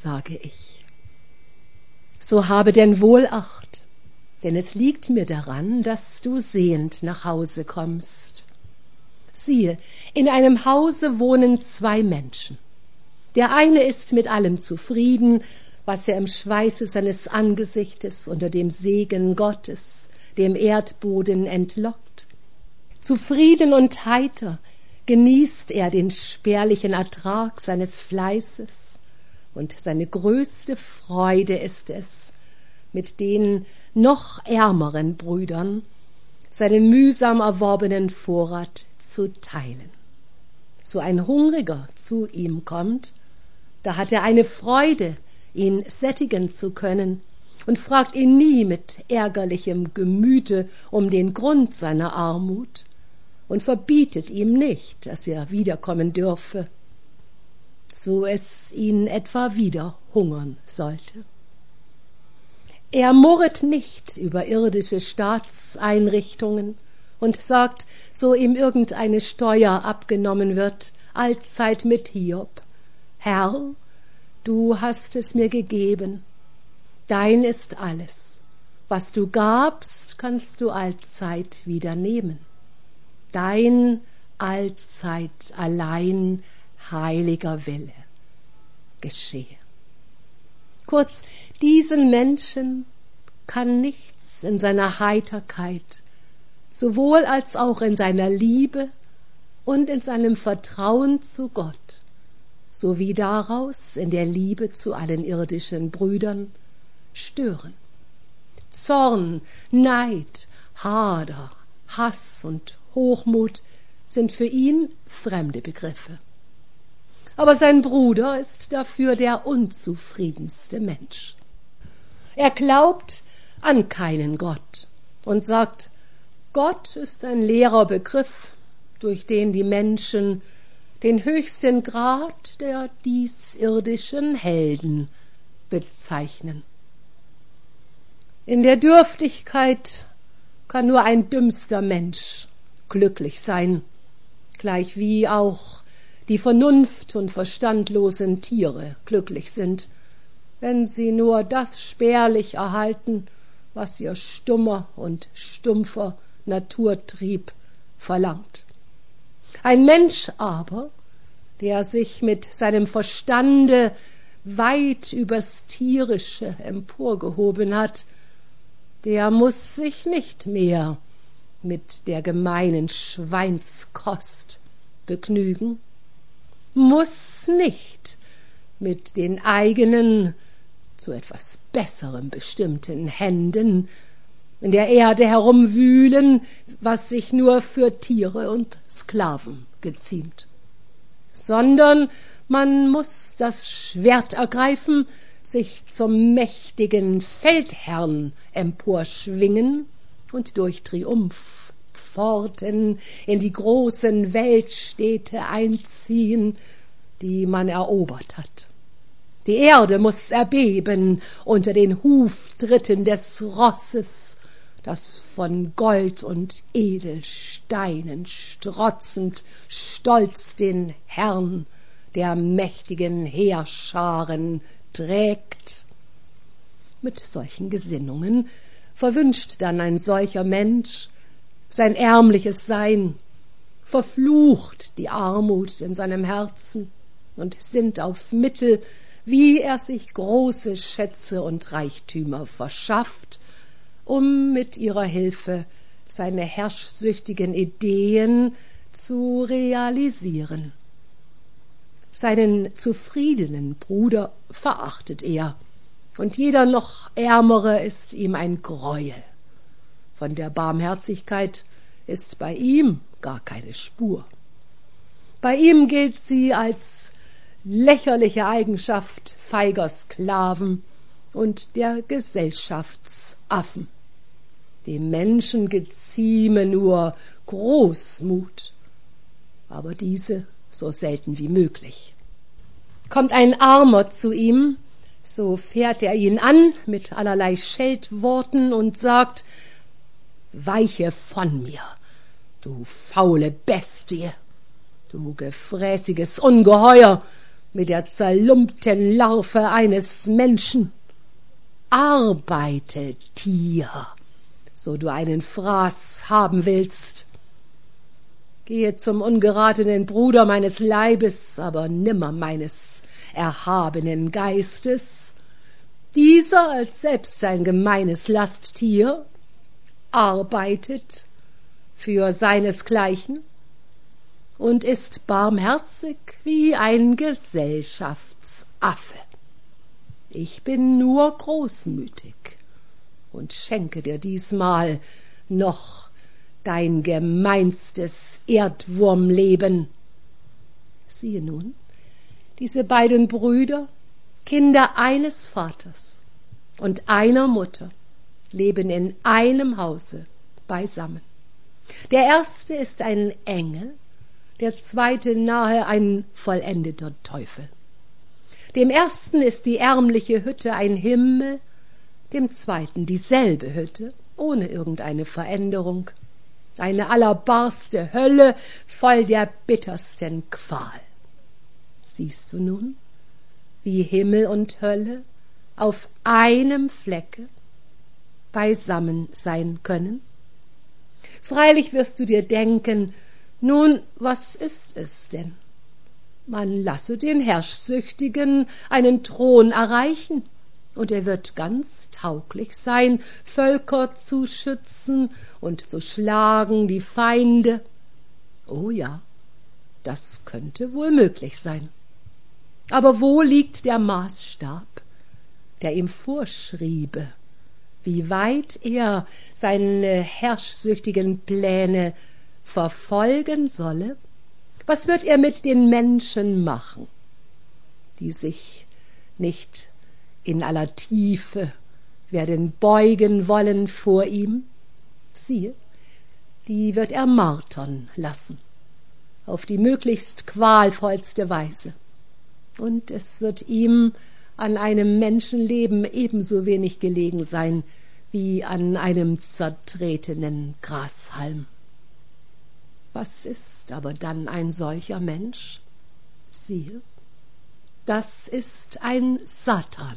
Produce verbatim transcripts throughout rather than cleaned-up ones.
sage ich. So habe denn wohl Acht, denn es liegt mir daran, dass du sehend nach Hause kommst. Siehe, in einem Hause wohnen zwei Menschen. Der eine ist mit allem zufrieden, was er im Schweiße seines Angesichtes unter dem Segen Gottes, dem Erdboden entlockt. Zufrieden und heiter genießt er den spärlichen Ertrag seines Fleißes, und seine größte Freude ist es, mit den noch ärmeren Brüdern seinen mühsam erworbenen Vorrat zu teilen. So ein Hungriger zu ihm kommt, da hat er eine Freude, ihn sättigen zu können, und fragt ihn nie mit ärgerlichem Gemüte um den Grund seiner Armut und verbietet ihm nicht, dass er wiederkommen dürfe, so es ihn etwa wieder hungern sollte. Er murret nicht über irdische Staatseinrichtungen und sagt, so ihm irgendeine Steuer abgenommen wird, allzeit mit Hiob: Herr, du hast es mir gegeben, dein ist alles, was du gabst, kannst du allzeit wieder nehmen. Dein allzeit allein heiliger Wille geschehe. Kurz, diesen Menschen kann nichts in seiner Heiterkeit, sowohl als auch in seiner Liebe und in seinem Vertrauen zu Gott, sowie daraus in der Liebe zu allen irdischen Brüdern, stören. Zorn, Neid, Hader, Hass und Hochmut sind für ihn fremde Begriffe. Aber sein Bruder ist dafür der unzufriedenste Mensch. Er glaubt an keinen Gott und sagt, Gott ist ein leerer Begriff, durch den die Menschen den höchsten Grad der diesirdischen Helden bezeichnen. In der Dürftigkeit kann nur ein dümmster Mensch glücklich sein, gleichwie auch die vernunft- und verstandlosen Tiere glücklich sind, wenn sie nur das spärlich erhalten, was ihr stummer und stumpfer Naturtrieb verlangt. Ein Mensch aber, der sich mit seinem Verstande weit übers Tierische emporgehoben hat, der muß sich nicht mehr mit der gemeinen Schweinskost begnügen, muß nicht mit den eigenen, zu etwas Besserem bestimmten Händen in der Erde herumwühlen, was sich nur für Tiere und Sklaven geziemt, sondern man muß das Schwert ergreifen, sich zum mächtigen Feldherrn emporschwingen und durch Triumphpforten in die großen Weltstädte einziehen, die man erobert hat. Die Erde muß erbeben unter den Huftritten des Rosses, das von Gold und Edelsteinen strotzend stolz den Herrn der mächtigen Heerscharen trägt. Mit solchen Gesinnungen verwünscht dann ein solcher Mensch sein ärmliches Sein, verflucht die Armut in seinem Herzen und sinnt auf Mittel, wie er sich große Schätze und Reichtümer verschafft, um mit ihrer Hilfe seine herrschsüchtigen Ideen zu realisieren. Seinen zufriedenen Bruder verachtet er, und jeder noch Ärmere ist ihm ein Greuel. Von der Barmherzigkeit ist bei ihm gar keine Spur. Bei ihm gilt sie als lächerliche Eigenschaft feiger Sklaven und der Gesellschaftsaffen. Dem Menschen gezieme nur Großmut, aber diese so selten wie möglich. Kommt ein Armer zu ihm, so fährt er ihn an mit allerlei Scheltworten und sagt: Weiche von mir, du faule Bestie, du gefräßiges Ungeheuer, mit der zerlumpten Larve eines Menschen. Arbeite, Tier, so du einen Fraß haben willst. Gehe zum ungeratenen Bruder meines Leibes, aber nimmer meines erhabenen Geistes. Dieser als selbst sein gemeines Lasttier arbeitet für seinesgleichen und ist barmherzig wie ein Gesellschaftsaffe. Ich bin nur großmütig und schenke dir diesmal noch dein gemeinstes Erdwurmleben. Siehe nun, diese beiden Brüder, Kinder eines Vaters und einer Mutter, leben in einem Hause beisammen. Der erste ist ein Engel, der zweite nahe ein vollendeter Teufel. Dem ersten ist die ärmliche Hütte ein Himmel, dem zweiten dieselbe Hütte, ohne irgendeine Veränderung, eine allerbarste Hölle voll der bittersten Qual. Siehst du nun, wie Himmel und Hölle auf einem Flecke beisammen sein können? Freilich wirst du dir denken, nun, was ist es denn? Man lasse den Herrschsüchtigen einen Thron erreichen, und er wird ganz tauglich sein, Völker zu schützen und zu schlagen die Feinde. Oh ja, das könnte wohl möglich sein. Aber wo liegt der Maßstab, der ihm vorschriebe, wie weit er seine herrschsüchtigen Pläne verfolgen solle? Was wird er mit den Menschen machen, die sich nicht in aller Tiefe werden beugen wollen vor ihm? Siehe, die wird er martern lassen, auf die möglichst qualvollste Weise. Und es wird ihm an einem Menschenleben ebenso wenig gelegen sein wie an einem zertretenen Grashalm. Was ist aber dann ein solcher Mensch? Siehe, das ist ein Satan.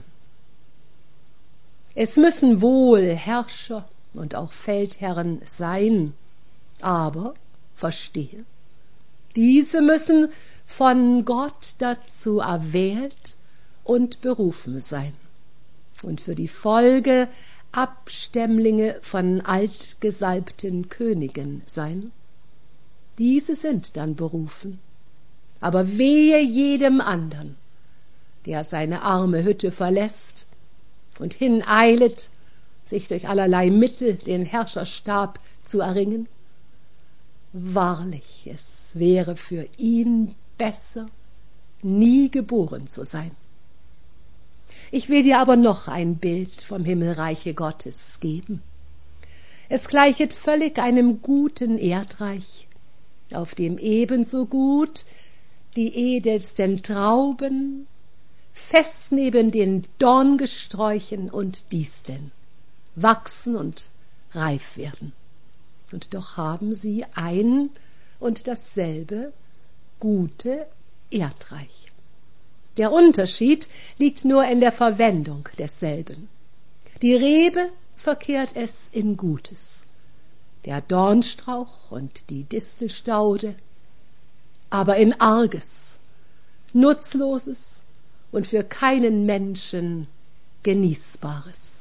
Es müssen wohl Herrscher und auch Feldherren sein, aber, verstehe, diese müssen von Gott dazu erwählt und berufen sein und für die Folge Abstämmlinge von altgesalbten Königen sein. Diese sind dann berufen, aber wehe jedem andern, der seine arme Hütte verlässt und hineilet, sich durch allerlei Mittel den Herrscherstab zu erringen. Wahrlich, es wäre für ihn besser, nie geboren zu sein. Ich will dir aber noch ein Bild vom Himmelreiche Gottes geben. Es gleichet völlig einem guten Erdreich, auf dem ebenso gut die edelsten Trauben fest neben den Dorngesträuchen und Disteln wachsen und reif werden. Und doch haben sie ein und dasselbe gute Erdreich. Der Unterschied liegt nur in der Verwendung desselben. Die Rebe verkehrt es in Gutes, der Dornstrauch und die Distelstaude aber in Arges, Nutzloses und für keinen Menschen Genießbares.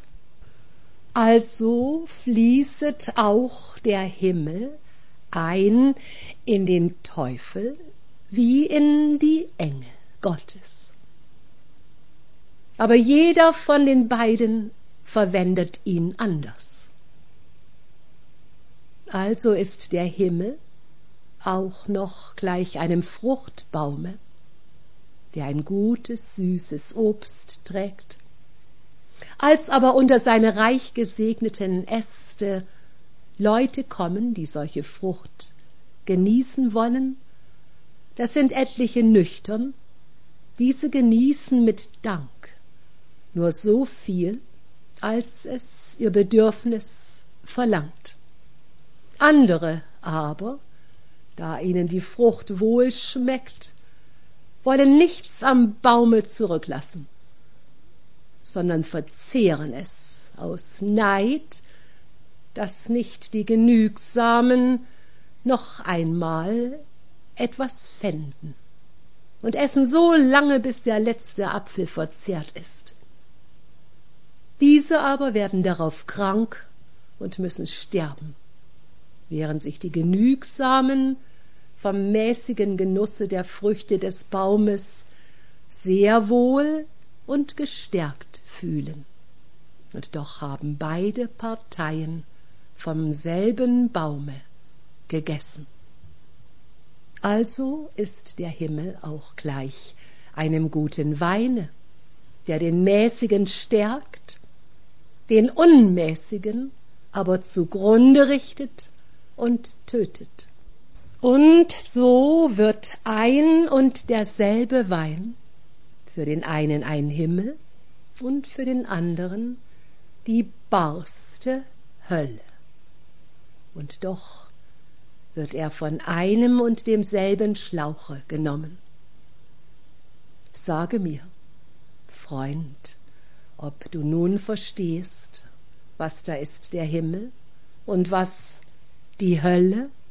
Also fließet auch der Himmel ein in den Teufel wie in die Engel Gottes. Aber jeder von den beiden verwendet ihn anders. Also ist der Himmel auch noch gleich einem Fruchtbaume, der ein gutes, süßes Obst trägt. Als aber unter seine reich gesegneten Äste Leute kommen, die solche Frucht genießen wollen, das sind etliche nüchtern, diese genießen mit Dank nur so viel, als es ihr Bedürfnis verlangt. Andere aber, da ihnen die Frucht wohl schmeckt, wollen nichts am Baume zurücklassen, sondern verzehren es aus Neid, dass nicht die Genügsamen noch einmal etwas fänden, und essen so lange, bis der letzte Apfel verzehrt ist. Diese aber werden darauf krank und müssen sterben, während sich die Genügsamen vom mäßigen Genusse der Früchte des Baumes sehr wohl und gestärkt fühlen. Und doch haben beide Parteien vom selben Baume gegessen. Also ist der Himmel auch gleich einem guten Weine, der den Mäßigen stärkt, den Unmäßigen aber zugrunde richtet und tötet. Und so wird ein und derselbe Wein für den einen ein Himmel und für den anderen die barste Hölle. Und doch wird er von einem und demselben Schlauche genommen. Sage mir, Freund, ob du nun verstehst, was da ist der Himmel und was die Hölle?